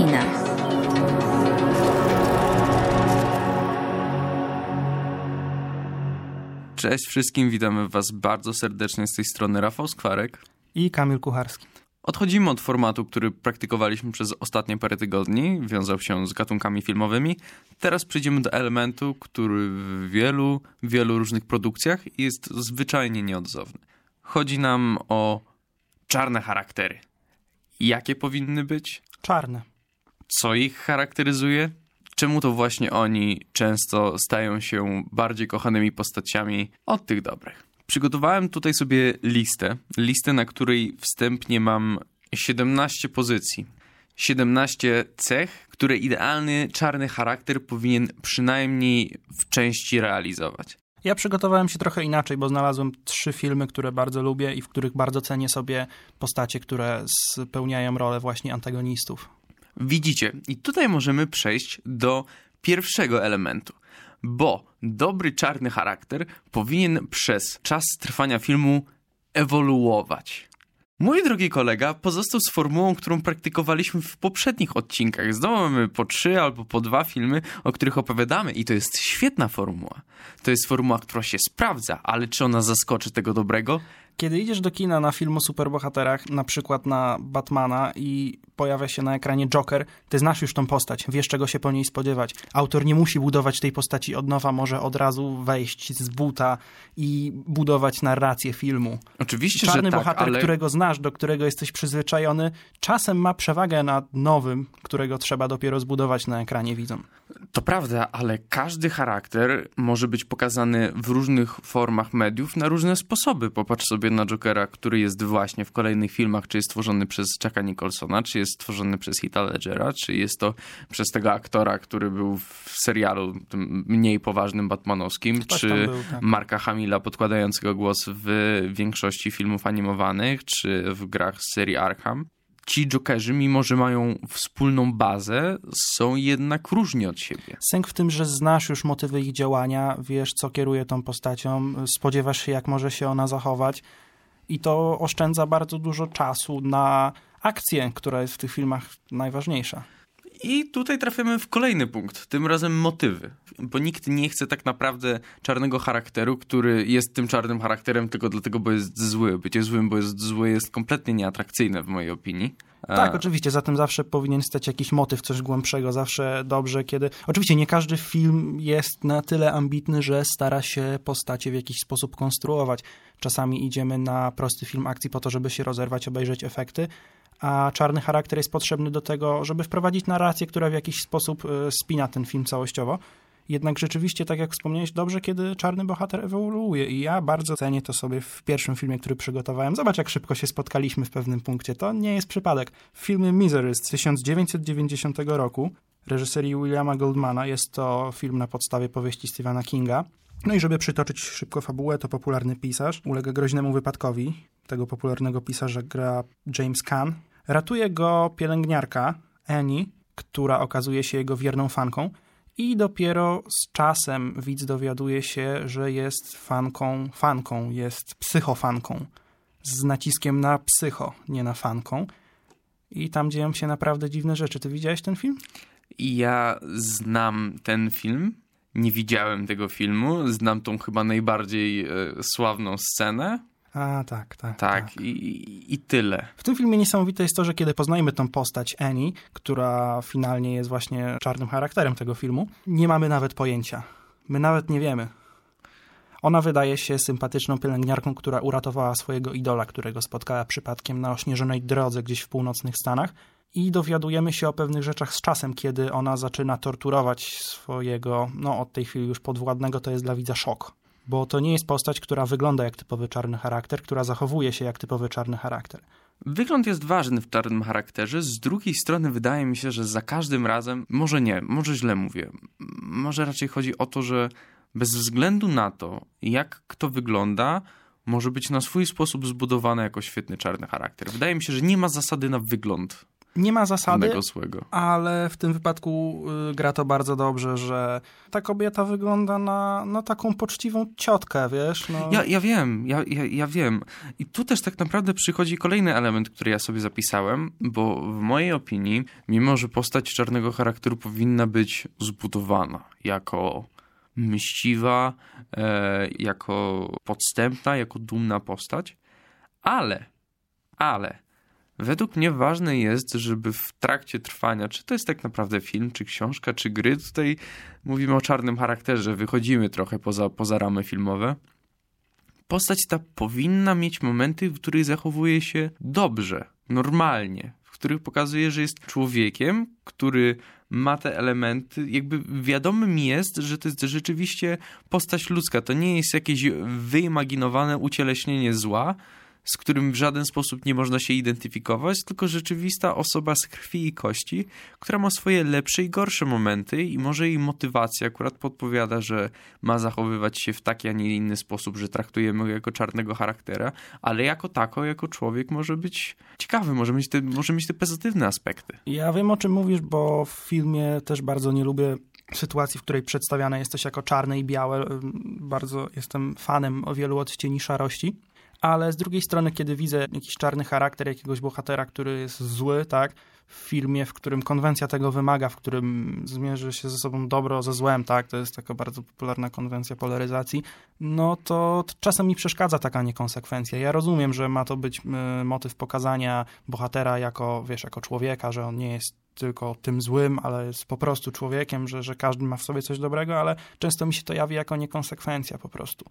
kina. Cześć wszystkim, witamy Was bardzo serdecznie z tej strony Rafał Skwarek i Kamil Kucharski. Odchodzimy od formatu, który praktykowaliśmy przez ostatnie parę tygodni, wiązał się z gatunkami filmowymi. Teraz przejdziemy do elementu, który w wielu różnych produkcjach jest zwyczajnie nieodzowny. Chodzi nam o czarne charaktery. Jakie powinny być? Czarne. Co ich charakteryzuje? Czemu to właśnie oni często stają się bardziej kochanymi postaciami od tych dobrych? Przygotowałem tutaj sobie listę, na której wstępnie mam 17 pozycji. 17 cech, które idealny czarny charakter powinien przynajmniej w części realizować. Ja przygotowałem się trochę inaczej, bo znalazłem 3 filmy, które bardzo lubię i w których bardzo cenię sobie postacie, które spełniają rolę właśnie antagonistów. Widzicie, i tutaj możemy przejść do pierwszego elementu, bo dobry czarny charakter powinien przez czas trwania filmu ewoluować. Mój drogi kolega pozostał z formułą, którą praktykowaliśmy w poprzednich odcinkach. Znowu mamy po 3 albo po 2 filmy, o których opowiadamy i to jest świetna formuła. To jest formuła, która się sprawdza, ale czy ona zaskoczy tego dobrego? Kiedy idziesz do kina na film o superbohaterach, na przykład na Batmana i pojawia się na ekranie Joker, ty znasz już tą postać, wiesz czego się po niej spodziewać. Autor nie musi budować tej postaci od nowa, może od razu wejść z buta i budować narrację filmu. Oczywiście, czarny że tak, bohater, ale... którego znasz, do którego jesteś przyzwyczajony, czasem ma przewagę nad nowym, którego trzeba dopiero zbudować na ekranie widzom. To prawda, ale każdy charakter może być pokazany w różnych formach mediów na różne sposoby. Popatrz sobie na Jokera, który jest właśnie w kolejnych filmach, czy jest stworzony przez Jacka Nicholsona, czy jest stworzony przez Heatha Ledgera, czy jest to przez tego aktora, który był w serialu tym mniej poważnym batmanowskim, Ktoś czy był, tak. Marka Hamilla podkładającego głos w większości filmów animowanych, czy w grach z serii Arkham. Ci Jokerzy, mimo że mają wspólną bazę, są jednak różni od siebie. Sęk w tym, że znasz już motywy ich działania, wiesz, co kieruje tą postacią, spodziewasz się, jak może się ona zachować i to oszczędza bardzo dużo czasu na akcję, która jest w tych filmach najważniejsza. I tutaj trafiamy w kolejny punkt, tym razem motywy. Bo nikt nie chce tak naprawdę czarnego charakteru, który jest tym czarnym charakterem tylko dlatego, bo jest zły. Bycie złym, bo jest zły, jest kompletnie nieatrakcyjne w mojej opinii. Tak, oczywiście, za tym zawsze powinien stać jakiś motyw, coś głębszego, zawsze dobrze, kiedy... Oczywiście nie każdy film jest na tyle ambitny, że stara się postacie w jakiś sposób konstruować. Czasami idziemy na prosty film akcji po to, żeby się rozerwać, obejrzeć efekty, a czarny charakter jest potrzebny do tego, żeby wprowadzić narrację, która w jakiś sposób spina ten film całościowo. Jednak rzeczywiście, tak jak wspomniałeś, dobrze, kiedy czarny bohater ewoluuje i ja bardzo cenię to sobie w pierwszym filmie, który przygotowałem. Zobacz, jak szybko się spotkaliśmy w pewnym punkcie. To nie jest przypadek. W filmie Misery z 1990 roku reżyserii Williama Goldmana, jest to film na podstawie powieści Stephena Kinga. No i żeby przytoczyć szybko fabułę, to popularny pisarz ulega groźnemu wypadkowi. Tego popularnego pisarza gra James Caan. Ratuje go pielęgniarka Annie, która okazuje się jego wierną fanką i dopiero z czasem widz dowiaduje się, że jest fanką, jest psychofanką. Z naciskiem na psycho, nie na fanką. I tam dzieją się naprawdę dziwne rzeczy. Ty widziałeś ten film? Ja znam ten film. Nie widziałem tego filmu. Znam tą chyba najbardziej sławną scenę. A, tak. I tyle. W tym filmie niesamowite jest to, że kiedy poznajemy tą postać Annie, która finalnie jest właśnie czarnym charakterem tego filmu, nie mamy nawet pojęcia. My nawet nie wiemy. Ona wydaje się sympatyczną pielęgniarką, która uratowała swojego idola, którego spotkała przypadkiem na ośnieżonej drodze gdzieś w północnych Stanach. I dowiadujemy się o pewnych rzeczach z czasem, kiedy ona zaczyna torturować swojego, od tej chwili już podwładnego, to jest dla widza szok. Bo to nie jest postać, która wygląda jak typowy czarny charakter, która zachowuje się jak typowy czarny charakter. Wygląd jest ważny w czarnym charakterze. Z drugiej strony wydaje mi się, że za każdym razem, może źle mówię, może raczej chodzi o to, że bez względu na to, jak kto wygląda, może być na swój sposób zbudowany jako świetny czarny charakter. Wydaje mi się, że nie ma zasady na wygląd. Nie ma zasady, złego. ale w tym wypadku gra to bardzo dobrze, że ta kobieta wygląda na taką poczciwą ciotkę, wiesz? No. Ja wiem. I tu też tak naprawdę przychodzi kolejny element, który ja sobie zapisałem, bo w mojej opinii, mimo że postać czarnego charakteru powinna być zbudowana jako mściwa, jako podstępna, jako dumna postać, ale według mnie ważne jest, żeby w trakcie trwania, czy to jest tak naprawdę film, czy książka, czy gry, tutaj mówimy o czarnym charakterze, wychodzimy trochę poza ramy filmowe. Postać ta powinna mieć momenty, w których zachowuje się dobrze, normalnie, w których pokazuje, że jest człowiekiem, który ma te elementy, jakby wiadomym jest, że to jest rzeczywiście postać ludzka, to nie jest jakieś wyimaginowane ucieleśnienie zła, z którym w żaden sposób nie można się identyfikować, tylko rzeczywista osoba z krwi i kości, która ma swoje lepsze i gorsze momenty i może jej motywacja akurat podpowiada, że ma zachowywać się w taki, a nie inny sposób, że traktujemy go jako czarnego charaktera, ale jako tako, jako człowiek może być ciekawy, może mieć te pozytywne aspekty. Ja wiem, o czym mówisz, bo w filmie też bardzo nie lubię sytuacji, w której przedstawiane jest coś jako czarne i białe. Bardzo jestem fanem o wielu odcieni szarości. Ale z drugiej strony, kiedy widzę jakiś czarny charakter jakiegoś bohatera, który jest zły, tak, w filmie, w którym konwencja tego wymaga, w którym zmierzy się ze sobą dobro ze złem, tak, to jest taka bardzo popularna konwencja polaryzacji, no to czasem mi przeszkadza taka niekonsekwencja. Ja rozumiem, że ma to być motyw pokazania bohatera jako, wiesz, jako człowieka, że on nie jest tylko tym złym, ale jest po prostu człowiekiem, że każdy ma w sobie coś dobrego, ale często mi się to jawi jako niekonsekwencja po prostu.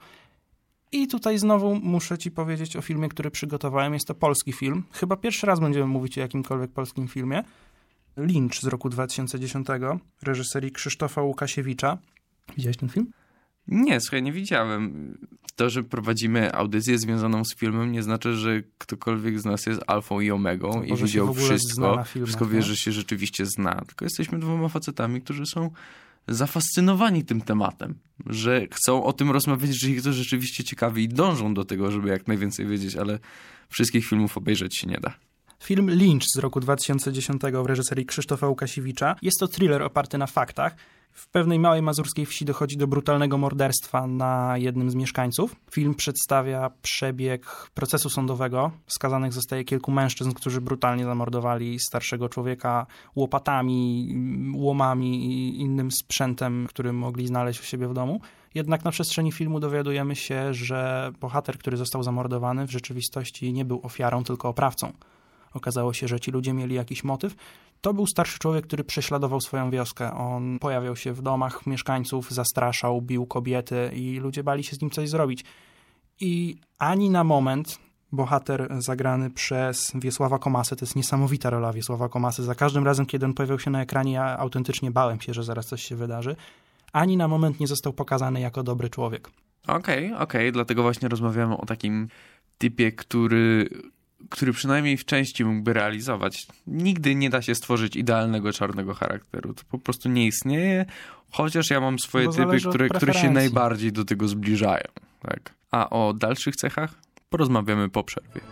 I tutaj znowu muszę ci powiedzieć o filmie, który przygotowałem. Jest to polski film. Chyba pierwszy raz będziemy mówić o jakimkolwiek polskim filmie. Lynch z roku 2010, reżyserii Krzysztofa Łukasiewicza. Widziałeś ten film? Nie, słuchaj, nie widziałem. To, że prowadzimy audycję związaną z filmem, nie znaczy, że ktokolwiek z nas jest alfą i omegą i widział wszystko. Wszystko wie, że się rzeczywiście zna. Tylko jesteśmy dwoma facetami, którzy są zafascynowani tym tematem, że chcą o tym rozmawiać, że ich to rzeczywiście ciekawi i dążą do tego, żeby jak najwięcej wiedzieć, ale wszystkich filmów obejrzeć się nie da. Film Lynch z roku 2010 w reżyserii Krzysztofa Łukasiewicza. Jest to thriller oparty na faktach. W pewnej małej mazurskiej wsi dochodzi do brutalnego morderstwa na jednym z mieszkańców. Film przedstawia przebieg procesu sądowego. Skazanych zostaje kilku mężczyzn, którzy brutalnie zamordowali starszego człowieka łopatami, łomami i innym sprzętem, który mogli znaleźć u siebie w domu. Jednak na przestrzeni filmu dowiadujemy się, że bohater, który został zamordowany, w rzeczywistości nie był ofiarą, tylko oprawcą. Okazało się, że ci ludzie mieli jakiś motyw. To był starszy człowiek, który prześladował swoją wioskę. On pojawiał się w domach mieszkańców, zastraszał, bił kobiety i ludzie bali się z nim coś zrobić. I ani na moment bohater zagrany przez Wiesława Komasę, to jest niesamowita rola Wiesława Komasy. Za każdym razem, kiedy on pojawiał się na ekranie, ja autentycznie bałem się, że zaraz coś się wydarzy. Ani na moment nie został pokazany jako dobry człowiek. Okej, dlatego właśnie rozmawiamy o takim typie, który przynajmniej w części mógłby realizować. Nigdy nie da się stworzyć idealnego czarnego charakteru. To po prostu nie istnieje, chociaż ja mam swoje typy, które się najbardziej do tego zbliżają. Tak. A o dalszych cechach porozmawiamy po przerwie.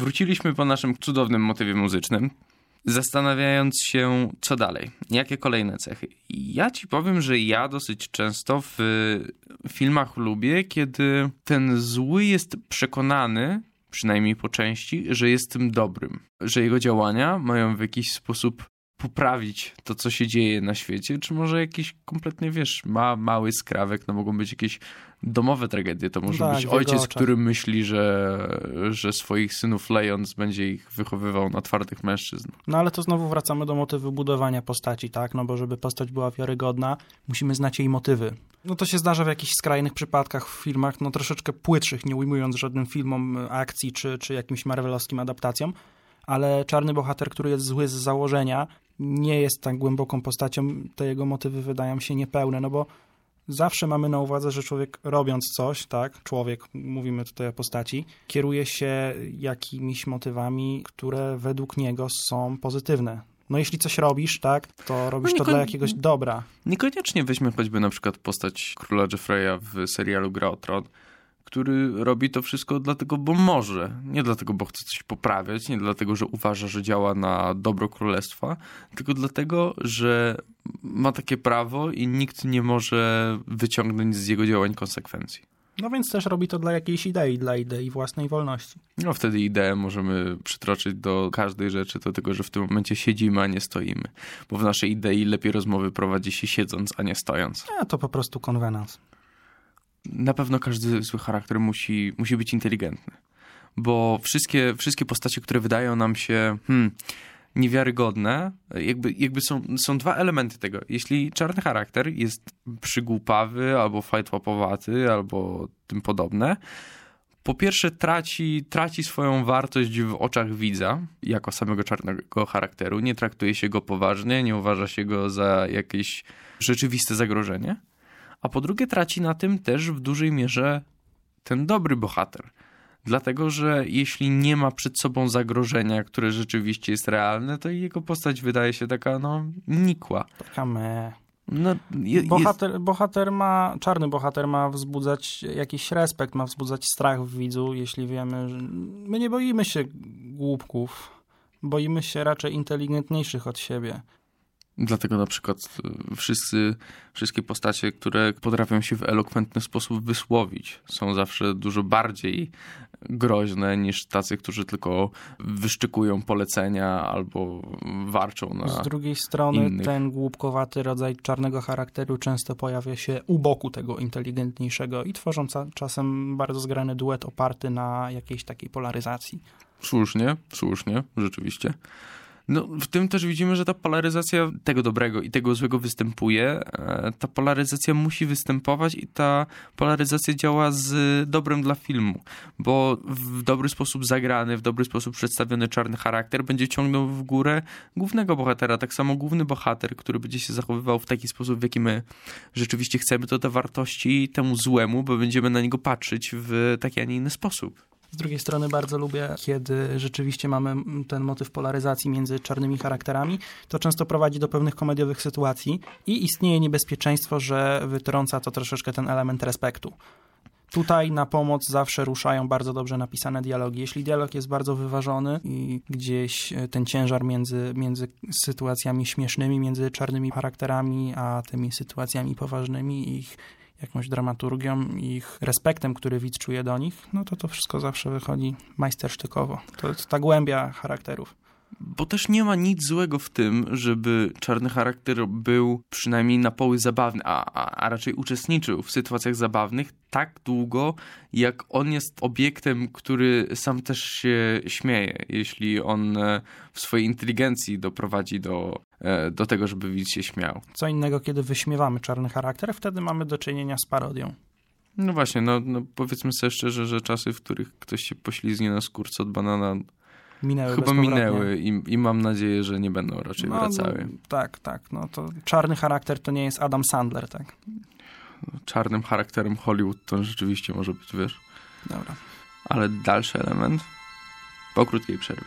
Wróciliśmy po naszym cudownym motywie muzycznym, zastanawiając się, co dalej, jakie kolejne cechy. I ja ci powiem, że ja dosyć często w filmach lubię, kiedy ten zły jest przekonany, przynajmniej po części, że jest tym dobrym, że jego działania mają w jakiś sposób poprawić to, co się dzieje na świecie, czy może jakiś kompletnie, wiesz, mały skrawek, no mogą być jakieś domowe tragedie, to może być ojciec, który myśli, że swoich synów lejąc będzie ich wychowywał na twardych mężczyzn. No ale to znowu wracamy do motywu budowania postaci, tak? No bo żeby postać była wiarygodna, musimy znać jej motywy. No to się zdarza w jakichś skrajnych przypadkach w filmach, no troszeczkę płytszych, nie ujmując żadnym filmom akcji, czy jakimś marvelowskim adaptacjom, ale czarny bohater, który jest zły z założenia, nie jest tak głęboką postacią, te jego motywy wydają się niepełne, no bo zawsze mamy na uwadze, że człowiek robiąc coś, tak, człowiek, mówimy tutaj o postaci, kieruje się jakimiś motywami, które według niego są pozytywne. No jeśli coś robisz, tak, to robisz to dla jakiegoś dobra. Niekoniecznie weźmy choćby na przykład postać króla Joffreya w serialu Gra o Tron, który robi to wszystko dlatego, bo może. Nie dlatego, bo chce coś poprawiać, nie dlatego, że uważa, że działa na dobro królestwa, tylko dlatego, że ma takie prawo i nikt nie może wyciągnąć z jego działań konsekwencji. No więc też robi to dla jakiejś idei, dla idei własnej wolności. No wtedy ideę możemy przytroczyć do każdej rzeczy, do tego, że w tym momencie siedzimy, a nie stoimy. Bo w naszej idei lepiej rozmowy prowadzi się siedząc, a nie stojąc. A to po prostu konwenans. Na pewno każdy zły charakter musi być inteligentny. Bo wszystkie postacie, które wydają nam się niewiarygodne, jakby są dwa elementy tego. Jeśli czarny charakter jest przygłupawy, albo fajtłapowaty, albo tym podobne, po pierwsze traci swoją wartość w oczach widza, jako samego czarnego charakteru. Nie traktuje się go poważnie, nie uważa się go za jakieś rzeczywiste zagrożenie. A po drugie traci na tym też w dużej mierze ten dobry bohater. Dlatego, że jeśli nie ma przed sobą zagrożenia, które rzeczywiście jest realne, to jego postać wydaje się taka, nikła. Taka No, czarny bohater ma wzbudzać jakiś respekt, ma wzbudzać strach w widzu, jeśli wiemy, że my nie boimy się głupków, boimy się raczej inteligentniejszych od siebie. Dlatego na przykład wszystkie postacie, które potrafią się w elokwentny sposób wysłowić, są zawsze dużo bardziej groźne niż tacy, którzy tylko wyszczykują polecenia albo warczą na Z drugiej strony innych. Ten głupkowaty rodzaj czarnego charakteru często pojawia się u boku tego inteligentniejszego i tworzą czasem bardzo zgrany duet oparty na jakiejś takiej polaryzacji. Słusznie, rzeczywiście. No, w tym też widzimy, że ta polaryzacja tego dobrego i tego złego występuje. Ta polaryzacja musi występować i ta polaryzacja działa z dobrem dla filmu, bo w dobry sposób zagrany, w dobry sposób przedstawiony czarny charakter będzie ciągnął w górę głównego bohatera. Tak samo główny bohater, który będzie się zachowywał w taki sposób, w jaki my rzeczywiście chcemy, to da wartości temu złemu, bo będziemy na niego patrzeć w taki, a nie inny sposób. Z drugiej strony bardzo lubię, kiedy rzeczywiście mamy ten motyw polaryzacji między czarnymi charakterami. To często prowadzi do pewnych komediowych sytuacji i istnieje niebezpieczeństwo, że wytrąca to troszeczkę ten element respektu. Tutaj na pomoc zawsze ruszają bardzo dobrze napisane dialogi. Jeśli dialog jest bardzo wyważony i gdzieś ten ciężar między sytuacjami śmiesznymi, między czarnymi charakterami, a tymi sytuacjami poważnymi, ich jakąś dramaturgią, ich respektem, który widz czuje do nich, no to wszystko zawsze wychodzi majstersztykowo. To jest ta głębia charakterów. Bo też nie ma nic złego w tym, żeby czarny charakter był przynajmniej na poły zabawny, a raczej uczestniczył w sytuacjach zabawnych tak długo, jak on jest obiektem, który sam też się śmieje. Jeśli on w swojej inteligencji doprowadzi do tego, żeby widz się śmiał. Co innego, kiedy wyśmiewamy czarny charakter, wtedy mamy do czynienia z parodią. No właśnie, no powiedzmy sobie szczerze, że czasy, w których ktoś się poślizgnie na skórce od banana, chyba minęły i mam nadzieję, że nie będą raczej wracały. Tak. No to czarny charakter to nie jest Adam Sandler, tak? Czarnym charakterem Hollywood to rzeczywiście może być, wiesz. Dobra. Ale dalszy element po krótkiej przerwie.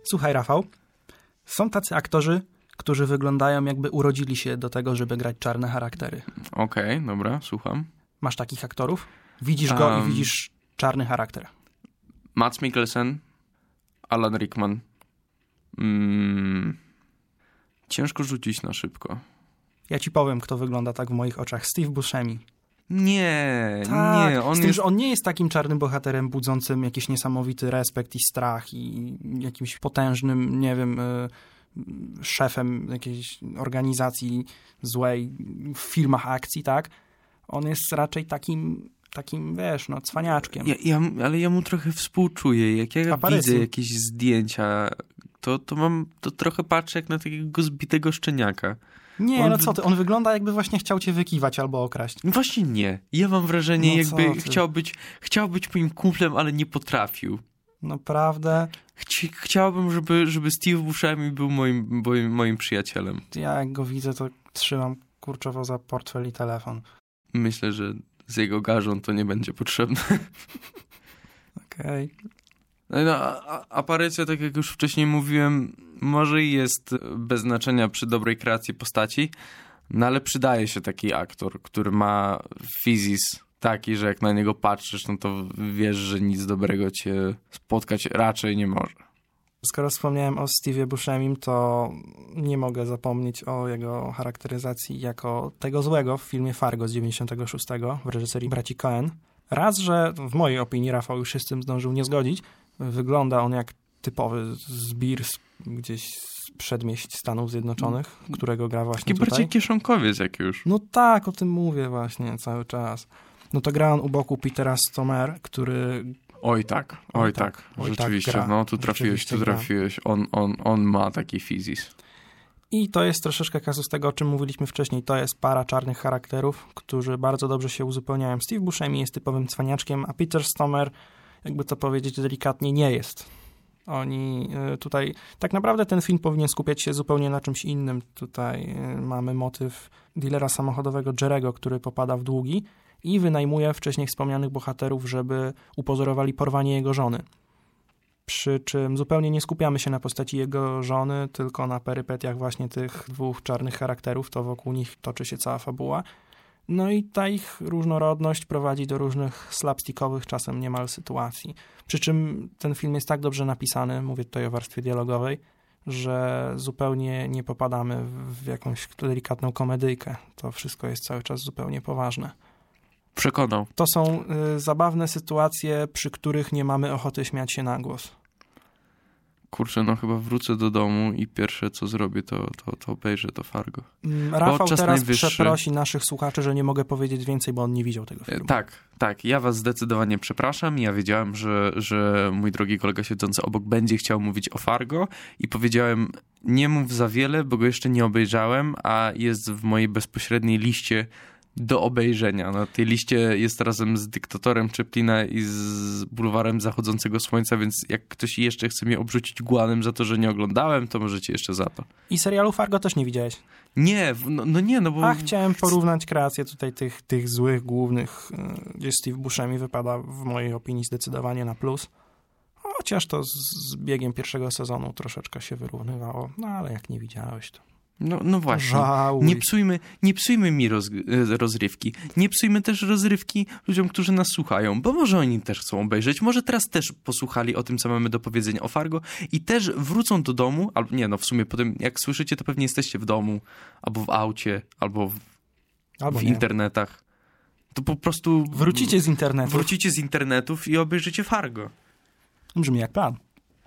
Słuchaj, Rafał, są tacy aktorzy, którzy wyglądają jakby urodzili się do tego, żeby grać czarne charaktery. Okej, dobra, słucham. Masz takich aktorów? Widzisz go i widzisz czarny charakter. Mads Mikkelsen, Alan Rickman. Ciężko rzucić na szybko. Ja ci powiem, kto wygląda tak w moich oczach. Steve Buscemi. Nie, Tak, nie. z tym, że on nie jest takim czarnym bohaterem budzącym jakiś niesamowity respekt i strach i jakimś potężnym, nie wiem, szefem jakiejś organizacji złej w filmach akcji, tak? On jest raczej takim wiesz, no, cwaniaczkiem. Ale ja mu trochę współczuję. Jak ja widzę jakieś zdjęcia, to trochę patrzę jak na takiego zbitego szczeniaka. Nie, no co ty, on wygląda jakby właśnie chciał cię wykiwać albo okraść. Właśnie nie. Ja mam wrażenie, jakby chciał być moim kumplem, ale nie potrafił. Naprawdę? Chciałbym, żeby Steve Buscemi był moim przyjacielem. Ja jak go widzę, to trzymam kurczowo za portfel i telefon. Myślę, że z jego garzą to nie będzie potrzebne. Okej. No, aparycja, tak jak już wcześniej mówiłem, może i jest bez znaczenia przy dobrej kreacji postaci, no ale przydaje się taki aktor, który ma fizis taki, że jak na niego patrzysz, no to wiesz, że nic dobrego cię spotkać raczej nie może. Skoro wspomniałem o Steve'ie Buscemim, to nie mogę zapomnieć o jego charakteryzacji jako tego złego w filmie Fargo z 96 w reżyserii braci Coen. Raz, że w mojej opinii, Rafał już się z tym zdążył nie zgodzić, wygląda on jak typowy zbir gdzieś z przedmieść Stanów Zjednoczonych, którego gra właśnie taki tutaj. bardziej kieszonkowiec jak już. No tak, o tym mówię właśnie cały czas. No to gra on u boku Petera Stormare, który... Oj tak. Rzeczywiście, gra. No tu trafiłeś. On ma taki fizis. I to jest troszeczkę kazus tego, o czym mówiliśmy wcześniej. To jest para czarnych charakterów, którzy bardzo dobrze się uzupełniają. Steve Buscemi jest typowym cwaniaczkiem, a Peter Stormare, jakby to powiedzieć delikatnie, nie jest. Oni tutaj... Tak naprawdę ten film powinien skupiać się zupełnie na czymś innym. Tutaj mamy motyw dealera samochodowego Jerego, który popada w długi i wynajmuje wcześniej wspomnianych bohaterów, żeby upozorowali porwanie jego żony. Przy czym zupełnie nie skupiamy się na postaci jego żony, tylko na perypetiach właśnie tych dwóch czarnych charakterów, to wokół nich toczy się cała fabuła. No i ta ich różnorodność prowadzi do różnych slapstickowych czasem niemal sytuacji. Przy czym ten film jest tak dobrze napisany, mówię tutaj o warstwie dialogowej, że zupełnie nie popadamy w jakąś delikatną komedyjkę. To wszystko jest cały czas zupełnie poważne. Przekonał. To są zabawne sytuacje, przy których nie mamy ochoty śmiać się na głos. Kurczę, no chyba wrócę do domu i pierwsze co zrobię, to obejrzę to Fargo. Rafał teraz przeprosi naszych słuchaczy, że nie mogę powiedzieć więcej, bo on nie widział tego filmu. Tak. Ja was zdecydowanie przepraszam. Ja wiedziałem, że mój drogi kolega siedzący obok będzie chciał mówić o Fargo i powiedziałem, nie mów za wiele, bo go jeszcze nie obejrzałem, a jest w mojej bezpośredniej liście do obejrzenia. Na tej liście jest razem z Dyktatorem Chaplina i z Bulwarem Zachodzącego Słońca, więc jak ktoś jeszcze chce mnie obrzucić głanem za to, że nie oglądałem, to możecie jeszcze za to. I serialu Fargo też nie widziałeś? Nie, no bo... A chciałem porównać kreację tutaj tych złych głównych, gdzie Steve Buscemi wypada w mojej opinii zdecydowanie na plus. Chociaż to z biegiem pierwszego sezonu troszeczkę się wyrównywało, no ale jak nie widziałeś to... No właśnie, nie psujmy mi rozrywki. Nie psujmy też rozrywki ludziom, którzy nas słuchają, bo może oni też chcą obejrzeć, może teraz też posłuchali o tym, co mamy do powiedzenia o Fargo i też wrócą do domu, albo nie, no w sumie potem jak słyszycie, to pewnie jesteście w domu, albo w aucie, albo w internetach. To po prostu... Wrócicie z internetów i obejrzycie Fargo. Brzmi jak plan.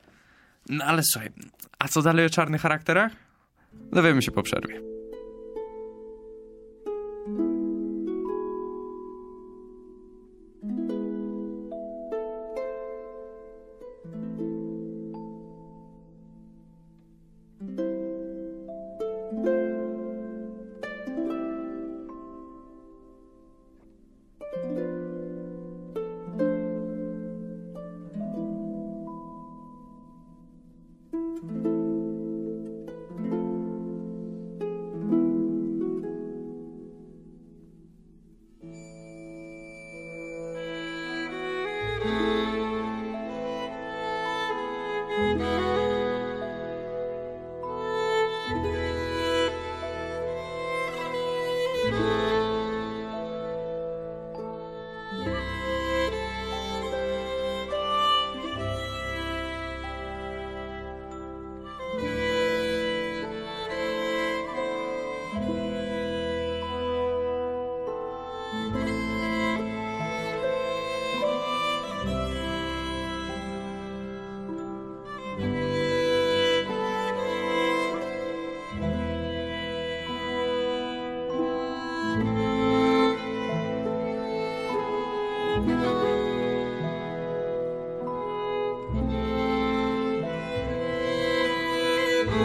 No ale słuchaj, a co dalej o czarnych charakterach? Dowiemy się po przerwie.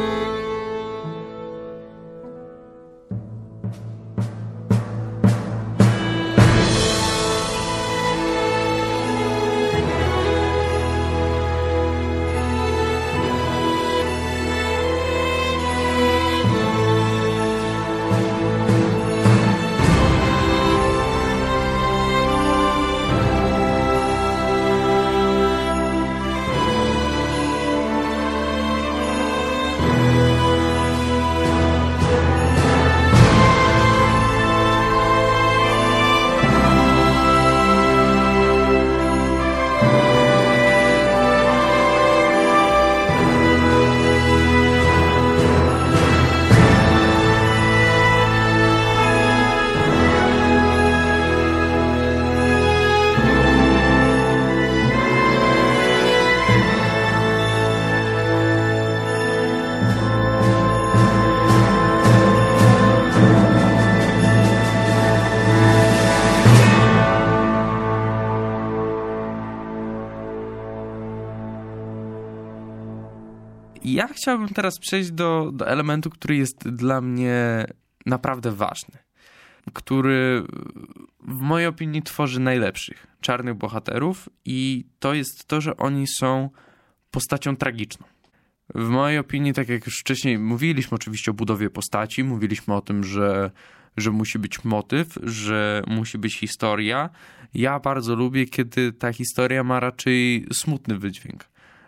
Ja chciałbym teraz przejść do elementu, który jest dla mnie naprawdę ważny, który w mojej opinii tworzy najlepszych czarnych bohaterów i to jest to, że oni są postacią tragiczną. W mojej opinii, tak jak już wcześniej mówiliśmy oczywiście o budowie postaci, mówiliśmy o tym, że musi być motyw, że musi być historia. Ja bardzo lubię, kiedy ta historia ma raczej smutny wydźwięk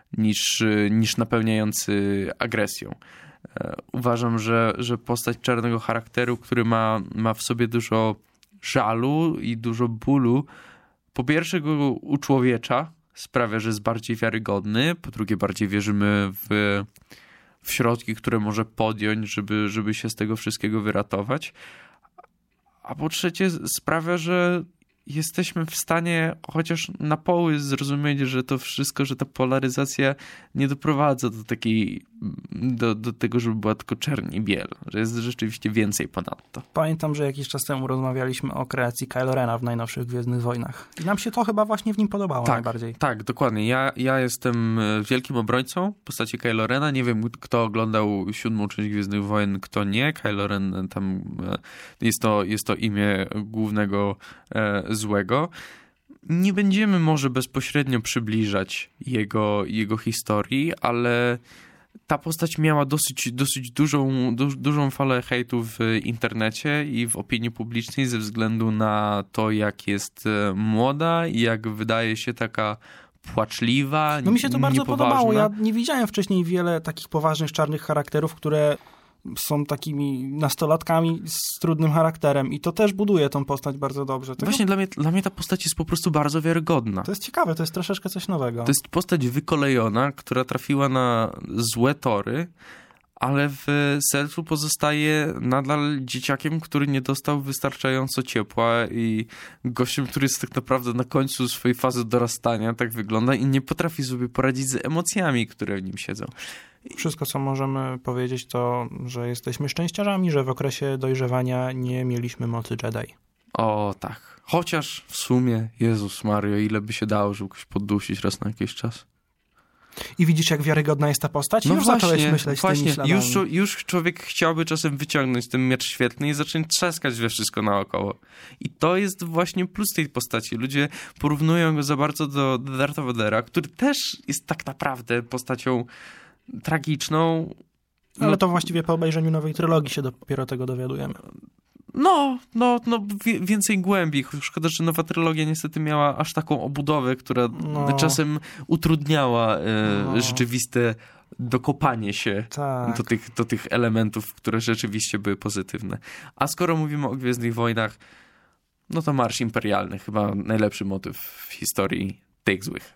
niż napełniający agresją. Uważam, że postać czarnego charakteru, który ma w sobie dużo żalu i dużo bólu, po pierwsze go uczłowiecza, sprawia, że jest bardziej wiarygodny, po drugie bardziej wierzymy w środki, które może podjąć, żeby się z tego wszystkiego wyratować, a po trzecie sprawia, że jesteśmy w stanie chociaż na poły zrozumieć, że to wszystko, że ta polaryzacja nie doprowadza do tego, żeby była tylko czerń i biel, że jest rzeczywiście więcej ponadto. Pamiętam, że jakiś czas temu rozmawialiśmy o kreacji Kylo Rena w najnowszych Gwiezdnych Wojnach. I nam się to chyba właśnie w nim podobało najbardziej. Tak, dokładnie. Ja jestem wielkim obrońcą postaci Kylo Rena. Nie wiem, kto oglądał 7. część Gwiezdnych Wojen, kto nie. Kylo Ren tam jest to imię głównego złego. Nie będziemy może bezpośrednio przybliżać jego historii, ale ta postać miała dosyć dużą falę hejtu w internecie i w opinii publicznej ze względu na to, jak jest młoda i jak wydaje się taka płaczliwa, No mi się to bardzo niepoważna. podobało. Ja nie widziałem wcześniej wiele takich poważnych, czarnych charakterów, które są takimi nastolatkami z trudnym charakterem i to też buduje tą postać bardzo dobrze. Właśnie dla mnie ta postać jest po prostu bardzo wiarygodna. To jest ciekawe, to jest troszeczkę coś nowego. To jest postać wykolejona, która trafiła na złe tory, ale w sercu pozostaje nadal dzieciakiem, który nie dostał wystarczająco ciepła i gościem, który jest tak naprawdę na końcu swojej fazy dorastania, tak wygląda i nie potrafi sobie poradzić z emocjami, które w nim siedzą. Wszystko, co możemy powiedzieć, to, że jesteśmy szczęściarzami, że w okresie dojrzewania nie mieliśmy mocy Jedi. O, tak. Chociaż w sumie, Jezus Mario, ile by się dało, żeby kogoś poddusić raz na jakiś czas. I widzisz, jak wiarygodna jest ta postać? No już właśnie, zacząłeś myśleć tymi śladami. Już człowiek chciałby czasem wyciągnąć ten miecz świetlny i zacząć trzaskać we wszystko naokoło. I to jest właśnie plus tej postaci. Ludzie porównują go za bardzo do Dartha Vadera, który też jest tak naprawdę postacią tragiczną. Ale to właściwie po obejrzeniu nowej trylogii się dopiero tego dowiadujemy. No, więcej głębi. Szkoda, że nowa trylogia niestety miała aż taką obudowę, która czasem utrudniała rzeczywiste dokopanie się do tych elementów, które rzeczywiście były pozytywne. A skoro mówimy o Gwiezdnych Wojnach, no to Marsz Imperialny, chyba najlepszy motyw w historii tych złych.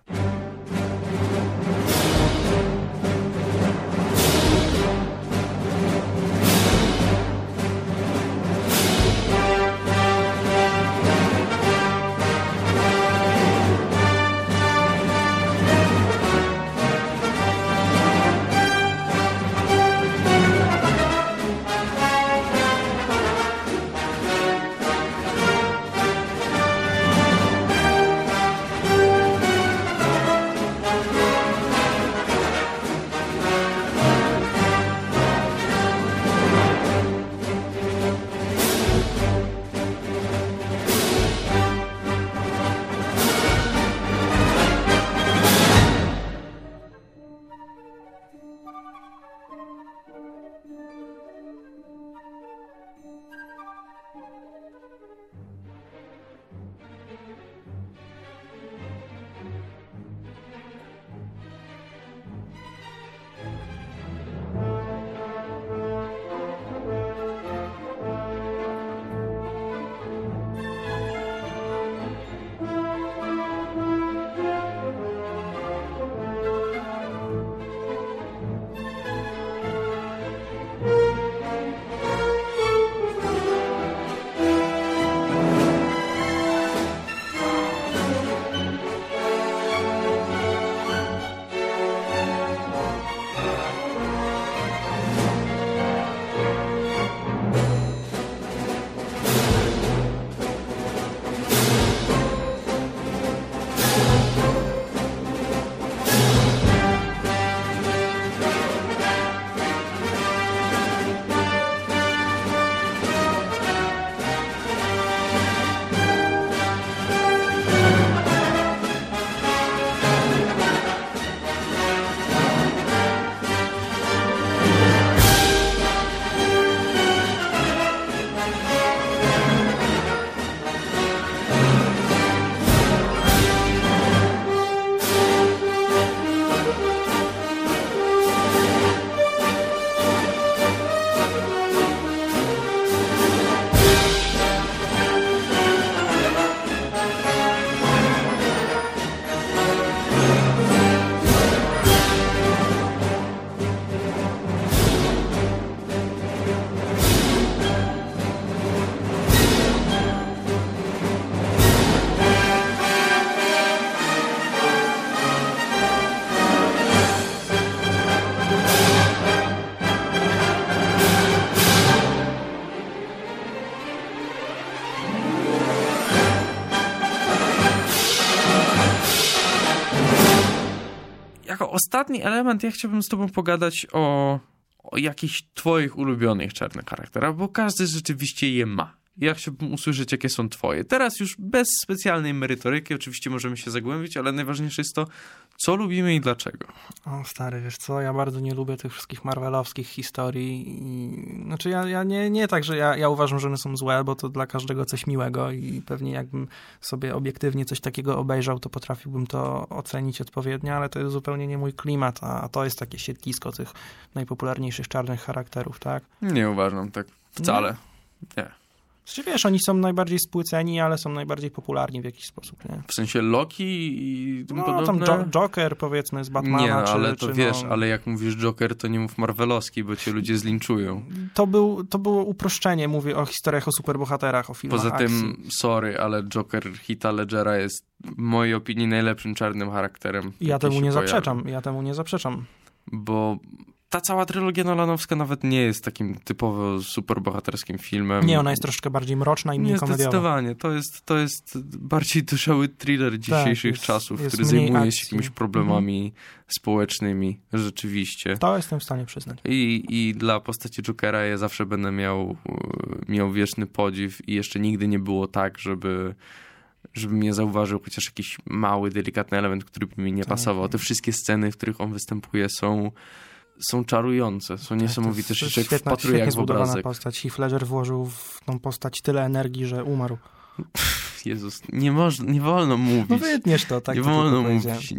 ostatni element, ja chciałbym z tobą pogadać o jakichś twoich ulubionych czarnych charakterach, bo każdy rzeczywiście je ma. Ja chciałbym usłyszeć, jakie są twoje. Teraz już bez specjalnej merytoryki, oczywiście możemy się zagłębić, ale najważniejsze jest to, co lubimy i dlaczego. O stary, wiesz co, ja bardzo nie lubię tych wszystkich marvelowskich historii. Znaczy ja nie tak, że ja uważam, że one są złe, bo to dla każdego coś miłego i pewnie jakbym sobie obiektywnie coś takiego obejrzał, to potrafiłbym to ocenić odpowiednio, ale to jest zupełnie nie mój klimat, a to jest takie siedlisko tych najpopularniejszych czarnych charakterów, tak? Nie uważam tak wcale. Nie. Znaczy, wiesz, oni są najbardziej spłyceni, ale są najbardziej popularni w jakiś sposób, nie? W sensie Loki i tym podobne? Tam Joker, powiedzmy, z Batmana. Nie, no, czy, ale to czy, wiesz, ale jak mówisz Joker, to nie mów marvelowski, bo cię ludzie zlinczują. To było uproszczenie, mówię o historiach o superbohaterach, o filmach Poza akcji. tym, sorry, ale Joker Heatha Ledgera jest w mojej opinii najlepszym czarnym charakterem. Ja temu nie zaprzeczam. Bo ta cała trylogia nolanowska nawet nie jest takim typowo superbohaterskim filmem. Nie, ona jest troszeczkę bardziej mroczna i mniej komediowa. Zdecydowanie. To jest bardziej dojrzały thriller dzisiejszych czasów, który zajmuje się jakimiś problemami społecznymi. Rzeczywiście. To jestem w stanie przyznać. I dla postaci Jokera ja zawsze będę miał wieczny podziw i jeszcze nigdy nie było tak, żeby mnie zauważył chociaż jakiś mały, delikatny element, który by mi nie pasował. Te wszystkie sceny, w których on występuje, są czarujące, są niesamowite. Się wpatruje jak w obrazek. Postać. Heath Ledger włożył w tą postać tyle energii, że umarł. Jezus, nie wolno mówić. No wytniesz to, tak? Nie wolno mówić.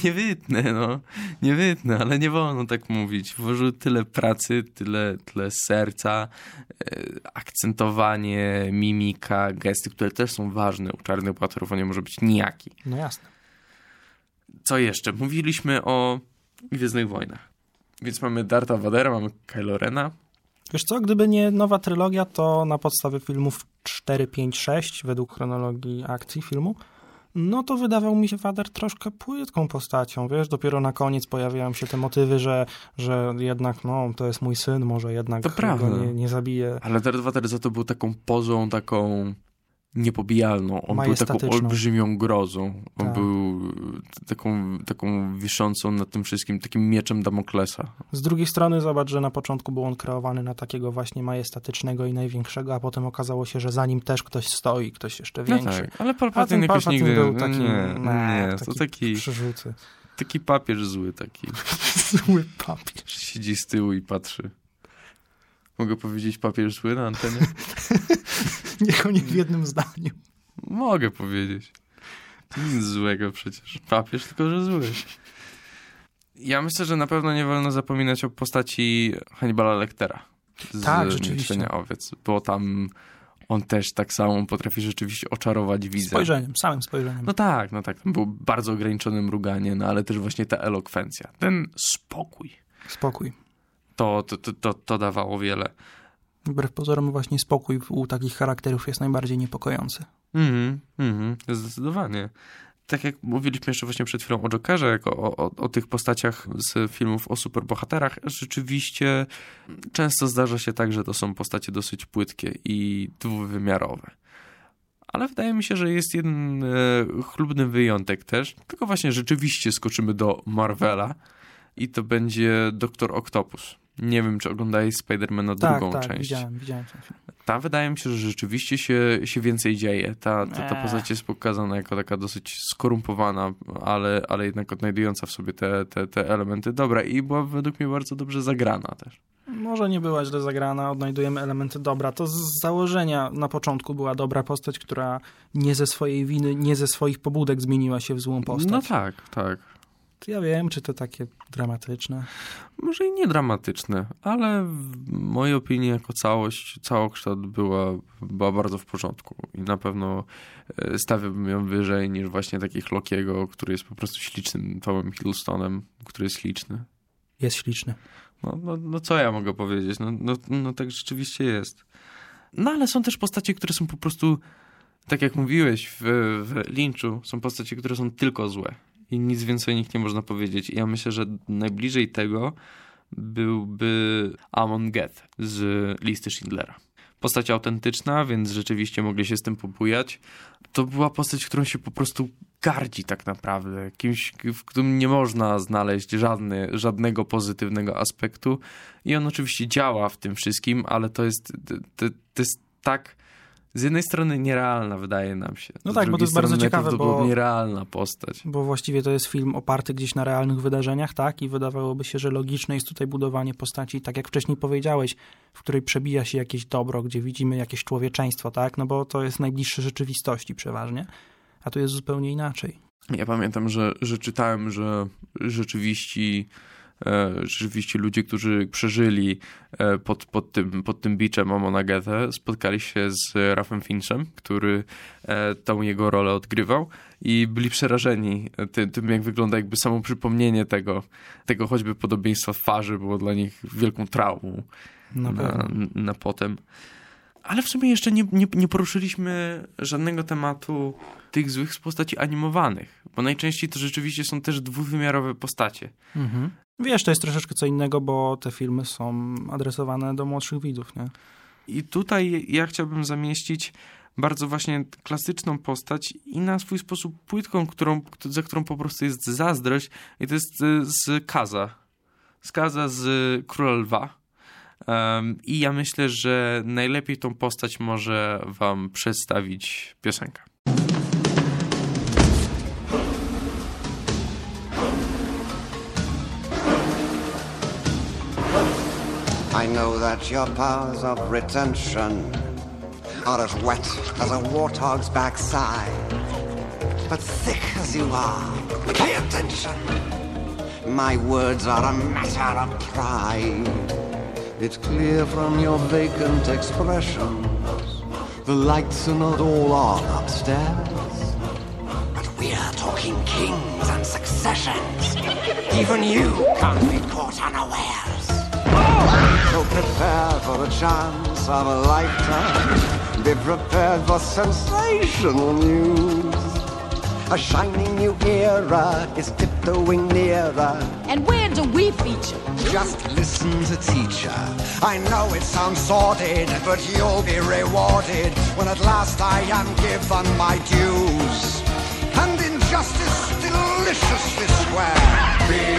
Nie wytnę, ale nie wolno tak mówić. Włożył tyle pracy, tyle serca, akcentowanie, mimika, gesty, które też są ważne u czarnych bohaterów, on nie może być nijaki. No jasne. Co jeszcze? Mówiliśmy o Gwiezdnych Wojnach. Więc mamy Dartha Vadera, mamy Kylo Rena. Wiesz co, gdyby nie nowa trylogia, to na podstawie filmów 4, 5, 6, według chronologii akcji filmu, no to wydawał mi się Vader troszkę płytką postacią, wiesz, dopiero na koniec pojawiają się te motywy, że jednak, no, to jest mój syn, może jednak go nie zabije. Ale Darth Vader za to był taką pozą, taką niepobijalną. On był taką olbrzymią grozą. On był taką wiszącą nad tym wszystkim, takim mieczem Damoklesa. Z drugiej strony zobacz, że na początku był on kreowany na takiego właśnie majestatycznego i największego, a potem okazało się, że za nim też ktoś stoi, ktoś jeszcze większy. No tak, ale Palpatine jakoś nigdy... był taki... to taki przerzuty. Taki papież zły taki. Zły papież. Siedzi z tyłu i patrzy. Mogę powiedzieć papież zły na antenie? Niech o nich w jednym zdaniu. Mogę powiedzieć. Nic złego przecież. Papież, tylko że zły. Ja myślę, że na pewno nie wolno zapominać o postaci Hannibala Lectera. Tak, rzeczywiście. Milczenia owiec, bo tam on też tak samo potrafi rzeczywiście oczarować widza. Samym spojrzeniem. No tak. Tam było bardzo ograniczone mruganie, no ale też właśnie ta elokwencja. Ten spokój. To dawało wiele. Wbrew pozorom właśnie spokój u takich charakterów jest najbardziej niepokojący. Zdecydowanie. Tak jak mówiliśmy jeszcze właśnie przed chwilą o Jokerze, jako o tych postaciach z filmów o superbohaterach, rzeczywiście często zdarza się tak, że to są postacie dosyć płytkie i dwuwymiarowe. Ale wydaje mi się, że jest jeden chlubny wyjątek też. Tylko właśnie rzeczywiście skoczymy do Marvela i to będzie Doktor Octopus. Nie wiem, czy oglądałeś Spidermana drugą część. Widziałem ten film. Tam wydaje mi się, że rzeczywiście się więcej dzieje. Ta postać jest pokazana jako taka dosyć skorumpowana, ale jednak odnajdująca w sobie te elementy dobra i była według mnie bardzo dobrze zagrana też. Może nie była źle zagrana, odnajdujemy elementy dobra. To z założenia na początku była dobra postać, która nie ze swojej winy, nie ze swoich pobudek zmieniła się w złą postać. No tak. Ja wiem, czy to takie dramatyczne. Może i nie dramatyczne, ale w mojej opinii jako całokształt była bardzo w porządku. I na pewno stawiałbym ją wyżej niż właśnie takich Lokiego, który jest po prostu ślicznym Tomem Hiddlestonem, który jest śliczny. Jest śliczny. No co ja mogę powiedzieć? No tak rzeczywiście jest. No ale są też postacie, które są po prostu, tak jak mówiłeś w Lynchu, są postacie, które są tylko złe. I nic więcej o nich nie można powiedzieć. I ja myślę, że najbliżej tego byłby Amon Geth z listy Schindlera. postać autentyczna, więc rzeczywiście mogli się z tym pobujać. To była postać, którą się po prostu gardzi tak naprawdę. Kimś, w którym nie można znaleźć żadnego pozytywnego aspektu. I on oczywiście działa w tym wszystkim, ale to jest tak z jednej strony nierealna, wydaje nam się. No tak, bo to jest bardzo ciekawe, bo nierealna postać. Bo właściwie to jest film oparty gdzieś na realnych wydarzeniach, tak? I wydawałoby się, że logiczne jest tutaj budowanie postaci, tak jak wcześniej powiedziałeś, w której przebija się jakieś dobro, gdzie widzimy jakieś człowieczeństwo, tak? No bo to jest najbliższe rzeczywistości przeważnie, a tu jest zupełnie inaczej. Ja pamiętam, że czytałem, że rzeczywiście ludzie, którzy przeżyli pod tym biczem Amonagetę, spotkali się z Ralphem Fiennesem, który tą jego rolę odgrywał i byli przerażeni tym, jak wygląda jakby samo przypomnienie tego choćby podobieństwa twarzy było dla nich wielką traumą na potem. Ale w sumie jeszcze nie poruszyliśmy żadnego tematu tych złych z postaci animowanych, bo najczęściej to rzeczywiście są też dwuwymiarowe postacie. Mhm. Wiesz, to jest troszeczkę co innego, bo te filmy są adresowane do młodszych widzów, nie? I tutaj ja chciałbym zamieścić bardzo właśnie klasyczną postać i na swój sposób płytką, za którą po prostu jest zazdrość, i to jest z Kaza. Z Kaza z Króla Lwa. I ja myślę, że najlepiej tą postać może wam przedstawić piosenka. I know that your powers of retention are as wet as a warthog's backside. But thick as you are, pay attention. My words are a matter of pride. It's clear from your vacant expressions the lights are not all on upstairs. But we're talking kings and successions. Even you can't be caught unawares. So prepare for the chance of a lifetime. Be prepared for sensational news. A shining new era is tiptoeing nearer. And where do we feature? Just listen to teacher. I know it sounds sordid, but you'll be rewarded when at last I am given my dues. And injustice deliciously square. Be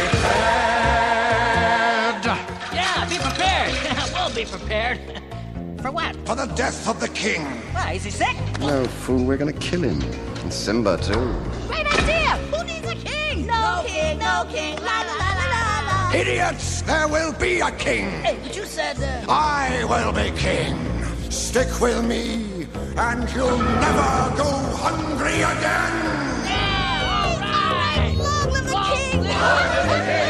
prepared. Yeah, be prepared. We'll be prepared. For what? For the death of the king. Why, is he sick? No, fool, we're gonna kill him. And Simba, too. Great idea! Who needs a king? No king, no king, la la la la la. Idiots! There will be a king! Hey, but you said I will be king! Stick with me, and you'll never go hungry again! Yeah, all right! Long live the king! Long live the king!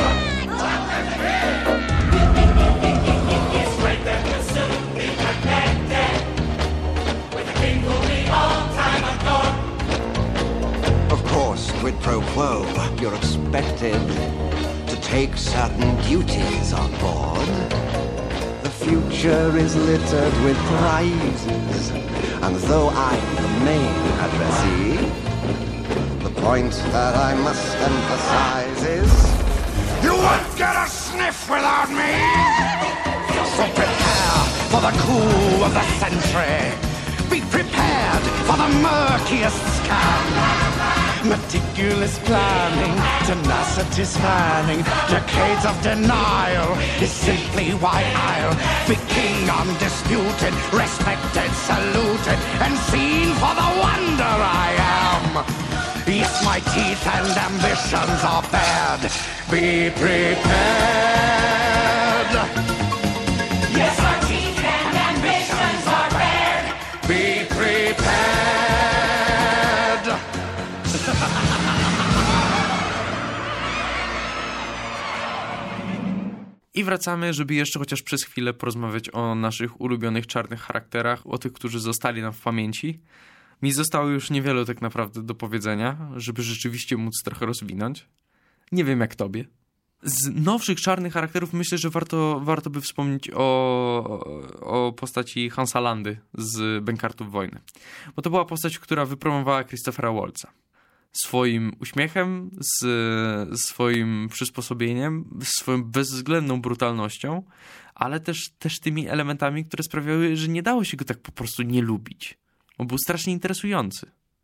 It's great that we'll soon be connected with the king who we all time adored. Of course, quid pro quo, you're expected to take certain duties on board. The future is littered with prizes, and though I'm the main addressee, the point that I must emphasize is you won't get a sniff without me! So prepare for the coup of the century. Be prepared for the murkiest scam. Meticulous planning, tenacity spanning, decades of denial is simply why I'll be king undisputed, respected, saluted, and seen for the wonder I am. Yes, my teeth and ambitions are bared. Be prepared. Yes, our teeth and ambitions are bared. Be prepared. I wracamy, żeby jeszcze chociaż przez chwilę porozmawiać o naszych ulubionych czarnych charakterach, o tych, którzy zostali nam w pamięci. Mi zostało już niewiele tak naprawdę do powiedzenia, żeby rzeczywiście móc trochę rozwinąć. Nie wiem jak tobie. Z nowszych czarnych charakterów myślę, że warto by wspomnieć o postaci Hansa Landy z Bękartów Wojny. Bo to była postać, która wypromowała Christophera Waltza. swoim uśmiechem, z swoim przysposobieniem, swoją bezwzględną brutalnością, ale też tymi elementami, które sprawiały, że nie dało się go tak po prostu nie lubić. On był strasznie interesujący.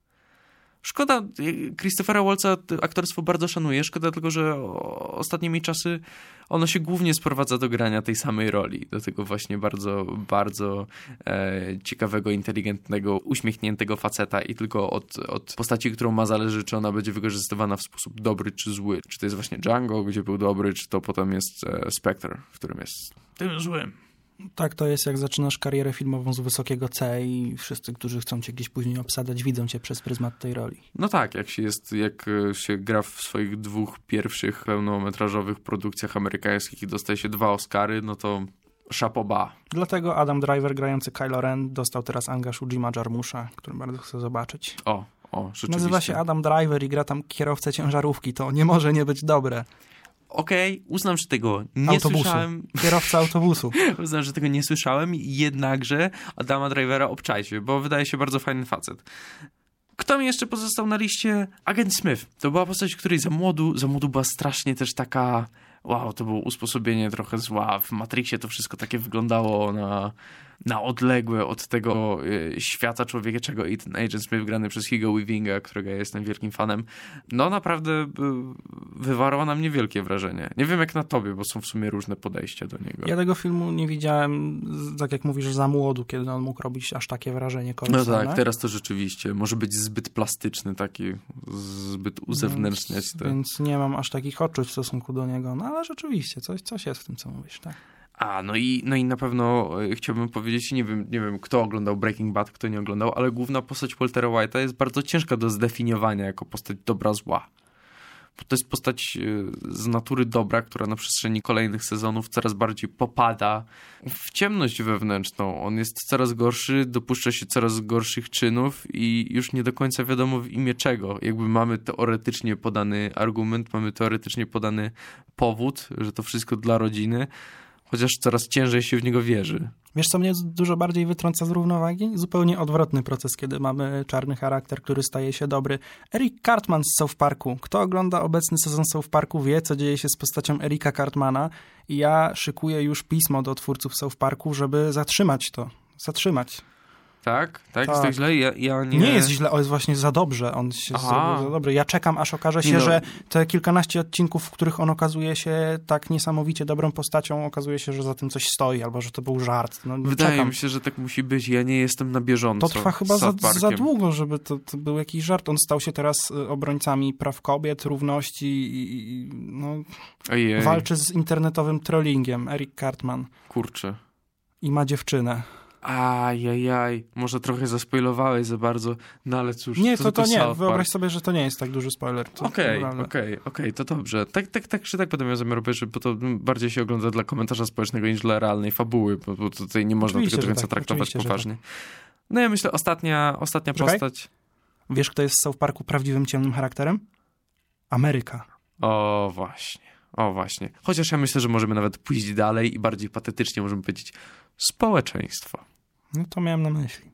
Szkoda, Christophera Waltza aktorstwo bardzo szanuję, szkoda tylko, że ostatnimi czasy ono się głównie sprowadza do grania tej samej roli, do tego właśnie bardzo, bardzo ciekawego, inteligentnego, uśmiechniętego faceta i tylko od postaci, którą ma, zależy, czy ona będzie wykorzystywana w sposób dobry czy zły. Czy to jest właśnie Django, gdzie był dobry, czy to potem jest Spectre, w którym jest tym złym. Tak to jest, jak zaczynasz karierę filmową z wysokiego C i wszyscy, którzy chcą cię gdzieś później obsadzać, widzą cię przez pryzmat tej roli. No tak, jak się gra w swoich 2 pierwszych pełnometrażowych produkcjach amerykańskich i dostaje się 2 Oscary, no to chapeau bas. Dlatego Adam Driver grający Kylo Ren dostał teraz angaż u Jima Jarmusza, który bardzo chcę zobaczyć. O, rzeczywiście. Nazywa się Adam Driver i gra tam kierowcę ciężarówki, to nie może nie być dobre. Okej, uznam, że tego nie słyszałem. Kierowca autobusu. Uznam, że tego nie słyszałem, jednakże Adama Drivera obczajcie, bo wydaje się bardzo fajny facet. Kto mi jeszcze pozostał na liście? Agent Smith. To była postać, której za młodu była strasznie też taka... Wow, to było usposobienie trochę zła. W Matrixie to wszystko takie wyglądało na odległe od tego świata człowieczego i ten Agent Smith grany przez Hugo Weavinga, którego ja jestem wielkim fanem, no naprawdę wywarła na mnie wielkie wrażenie. Nie wiem jak na tobie, bo są w sumie różne podejścia do niego. Ja tego filmu nie widziałem, tak jak mówisz, za młodu, kiedy on mógł robić aż takie wrażenie No kolosalne. tak, teraz to rzeczywiście może być zbyt plastyczny, taki zbyt uzewnętrzniać te... Więc nie mam aż takich odczuć w stosunku do niego, no ale rzeczywiście, coś jest w tym, co mówisz, tak? No i na pewno chciałbym powiedzieć, nie wiem kto oglądał Breaking Bad, kto nie oglądał, ale główna postać Waltera White'a jest bardzo ciężka do zdefiniowania jako postać dobra, zła. Bo to jest postać z natury dobra, która na przestrzeni kolejnych sezonów coraz bardziej popada w ciemność wewnętrzną. On jest coraz gorszy, dopuszcza się coraz gorszych czynów i już nie do końca wiadomo w imię czego. Jakby mamy teoretycznie podany argument, mamy teoretycznie podany powód, że to wszystko dla rodziny, chociaż coraz ciężej się w niego wierzy. Wiesz, co mnie dużo bardziej wytrąca z równowagi? Zupełnie odwrotny proces, kiedy mamy czarny charakter, który staje się dobry. Eric Cartman z South Parku. Kto ogląda obecny sezon South Parku, wie, co dzieje się z postacią Erika Cartmana i ja szykuję już pismo do twórców South Parku, żeby zatrzymać to. Zatrzymać. Tak? Jest tak źle? Ja nie jest źle, o jest właśnie za dobrze. On się zrobił za dobry. Ja czekam, aż okaże się, że te kilkanaście odcinków, w których on okazuje się tak niesamowicie dobrą postacią, okazuje się, że za tym coś stoi, albo że to był żart. Wydaje mi się, że tak musi być. Ja nie jestem na bieżąco. To trwa chyba za długo, żeby to był jakiś żart. On stał się teraz obrońcami praw kobiet, równości i walczy z internetowym trollingiem. Eric Cartman. Kurczę. I ma dziewczynę. Może trochę zaspoilowałeś za bardzo, no ale cóż. Nie, to nie. Wyobraź sobie, że to nie jest tak duży spoiler. Okej, to dobrze. Tak będę miał zamiar obejrzeć, bo to bardziej się ogląda dla komentarza społecznego niż dla realnej fabuły, bo tutaj nie można tego do końca traktować poważnie. Tak. No ja myślę, ostatnia postać. Wiesz, kto jest z South Parku prawdziwym ciemnym charakterem? Ameryka. O właśnie. Chociaż ja myślę, że możemy nawet pójść dalej i bardziej patetycznie możemy powiedzieć społeczeństwo. No to miałem na myśli.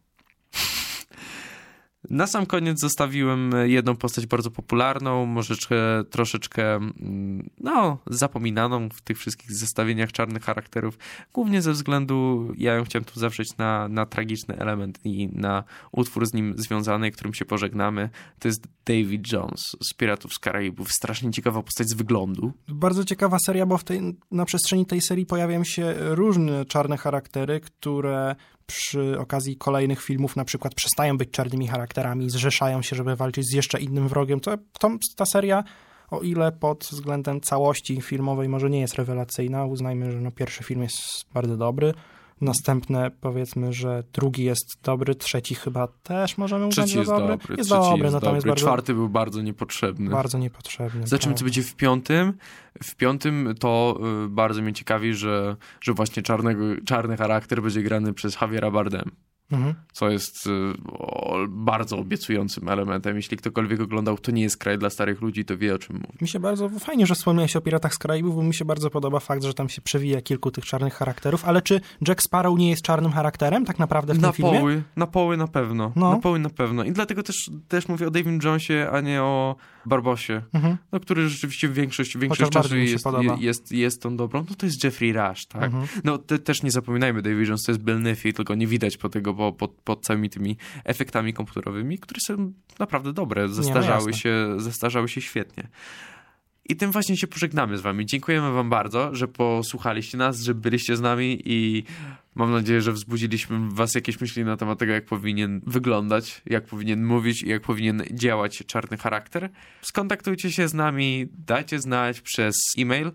Na sam koniec zostawiłem jedną postać bardzo popularną, może troszeczkę zapominaną w tych wszystkich zestawieniach czarnych charakterów. Głównie ze względu, ja ją chciałem tu zawrzeć na tragiczny element i na utwór z nim związany, którym się pożegnamy. To jest David Jones z Piratów z Karaibów. Strasznie ciekawa postać z wyglądu. Bardzo ciekawa seria, bo na przestrzeni tej serii pojawiają się różne czarne charaktery, które przy okazji kolejnych filmów na przykład przestają być czarnymi charakterami, zrzeszają się, żeby walczyć z jeszcze innym wrogiem. Ta seria, o ile pod względem całości filmowej może nie jest rewelacyjna, uznajmy, że pierwszy film jest bardzo dobry, następne powiedzmy, że drugi jest dobry, trzeci chyba też możemy uznać, że dobry. Jest dobry, natomiast bardzo... Czwarty był bardzo niepotrzebny. Bardzo niepotrzebny. Zobaczymy, co będzie w piątym. W piątym to bardzo mnie ciekawi, że właśnie czarny charakter będzie grany przez Javiera Bardem. co jest bardzo obiecującym elementem. Jeśli ktokolwiek oglądał, to nie jest kraj dla starych ludzi, to wie, o czym mówi. Mi się bardzo fajnie, że wspomniałeś o Piratach z Karaibów, bo mi się bardzo podoba fakt, że tam się przewija kilku tych czarnych charakterów, ale czy Jack Sparrow nie jest czarnym charakterem tak naprawdę w tym filmie? Na poły na pewno. No. Na poły na pewno. I dlatego też mówię o David Jonesie, a nie o Barbosie, no, który rzeczywiście większość czasu jest tą dobrą. No to jest Jeffrey Rush, tak? No też nie zapominajmy, David Jones to jest Bill Nighy, tylko nie widać po tego, pod całymi tymi efektami komputerowymi, które są naprawdę dobre, zestarzały się świetnie. I tym właśnie się pożegnamy z wami. Dziękujemy wam bardzo, że posłuchaliście nas, że byliście z nami i mam nadzieję, że wzbudziliśmy w was jakieś myśli na temat tego, jak powinien wyglądad, jak powinien mówić i jak powinien działać czarny charakter. Skontaktujcie się z nami, dajcie znać przez e-mail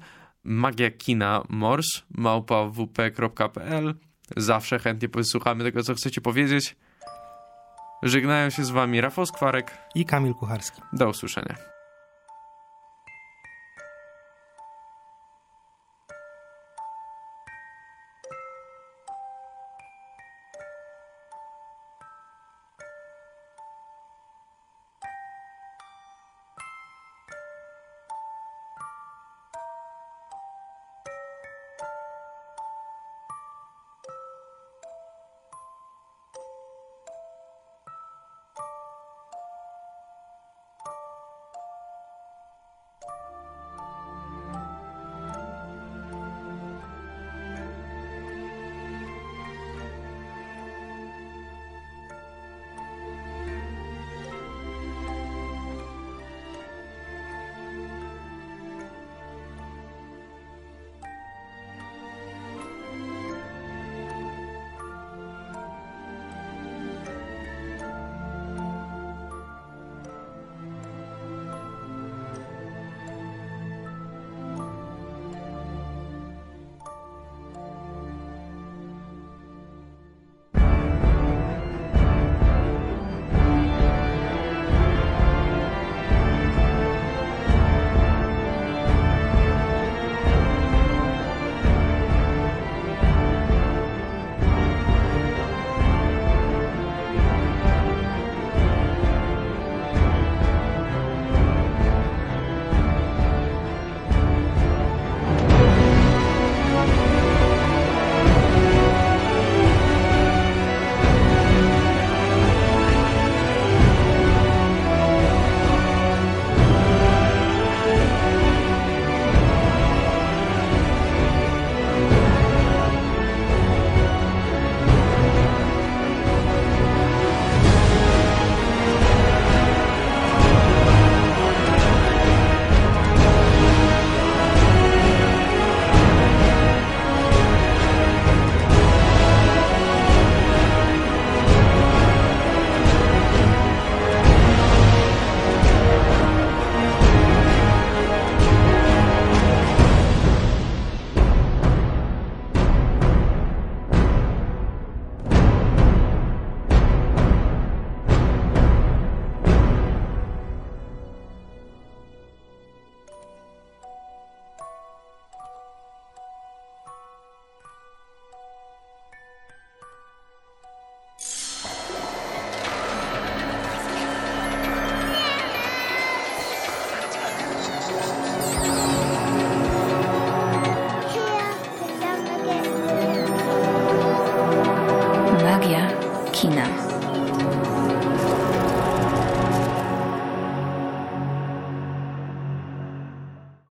magiakinamors@wp.pl. Zawsze chętnie posłuchamy tego, co chcecie powiedzieć. Żegnają się z wami Rafał Skwarek i Kamil Kucharski. Do usłyszenia.